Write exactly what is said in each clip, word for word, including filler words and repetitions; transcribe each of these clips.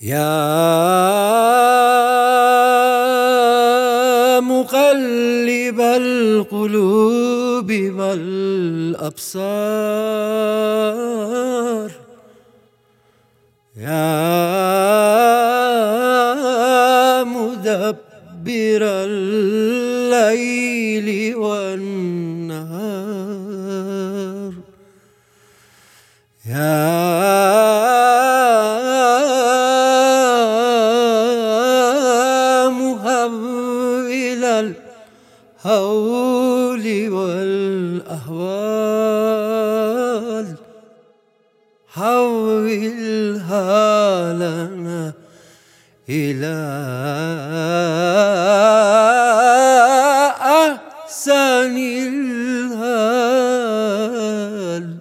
يا مقلب القلوب والأبصار يا مدبر الليل والنهار يا مهول الهول والأهوال حولها لنا إلى أحسن الحال.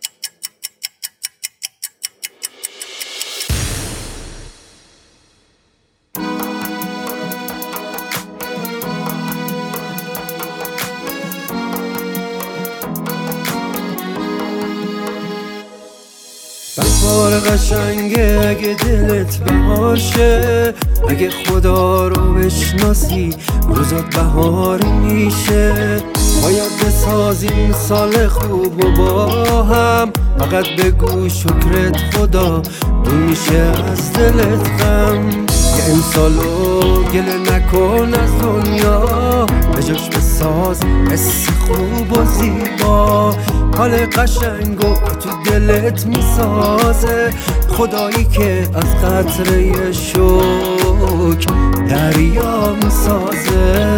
بهار قشنگه اگه دلت بهارشه، اگه خدا رو بشناسی روزات بهار میشه. باید بسازیم سال خوب و با هم، فقط بگو شکرت خدا دور میشه از دلت غم. یه امسالو گله نکن از دنیا، به جاش بساز حس خوب و زیبا. حال قشنگو تو دلت میسازه خدایی که از قطره شوک دریا میسازه.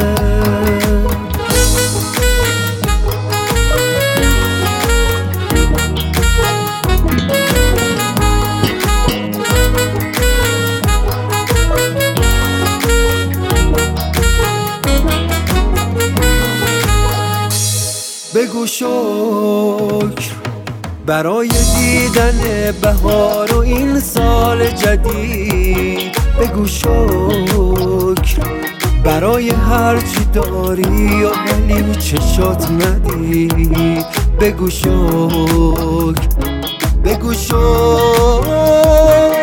بگو شکر برای دیدن بهار و این سال جدید. بگو شکر برای هرچی داری و ولی چشات ندید. بگو شکر بگو شکر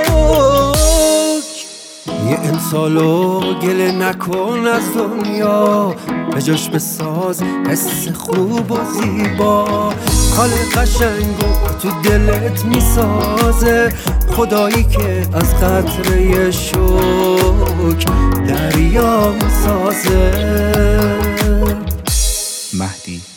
یه امسالو گله نکن از دنیا، به جاش بساز حس خوب و زیبا. حال قشنگو تو دلت میسازه خدایی که از قطره شوک دریا میسازه. مهدی